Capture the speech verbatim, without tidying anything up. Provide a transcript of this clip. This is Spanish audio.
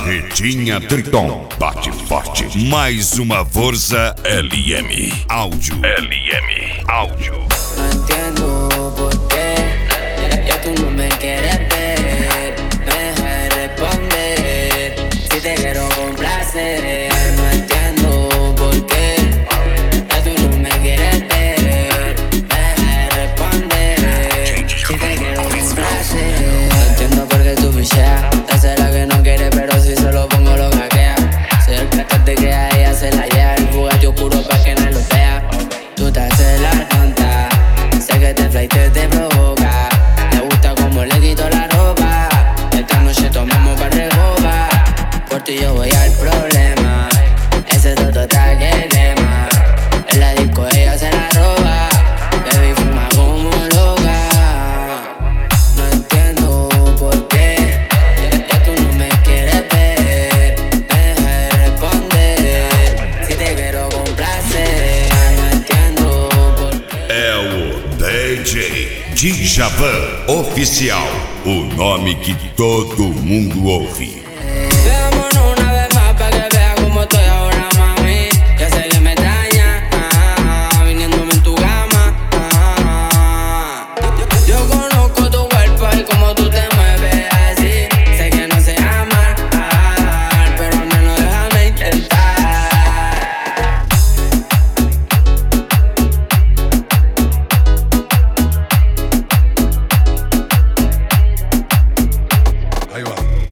Barretinha Triton, bate forte. Mais uma força L M Áudio. L M Áudio. No entiendo por qué ya tú no me quieres ver. Me dejas de responder si te quiero complacer. No entiendo por qué ya tú no me quieres ver. Me dejas de responder si te quiero complacer. No entiendo por qué tú ficheas. Será que no quiere, pero si se lo pongo lo hackea. Soy el pecate que a ella se la lleva. El Bugatti oscuro pa' que no lo vea. Tú te haces la tonta, sé que te flightes te provoca. Me gusta como le quito la ropa. Esta noche tomamos pa' regoba. Por ti yo voy al problema. Ese toto está que quema. En la disco ella se la roba. Baby fuma como loca. No entiendo por qué ya tú no me quieres ver. Me dejas de responder si te quiero complacer. No entiendo por qué. É o D J Djavan Oficial, o nome que todo mundo ouve.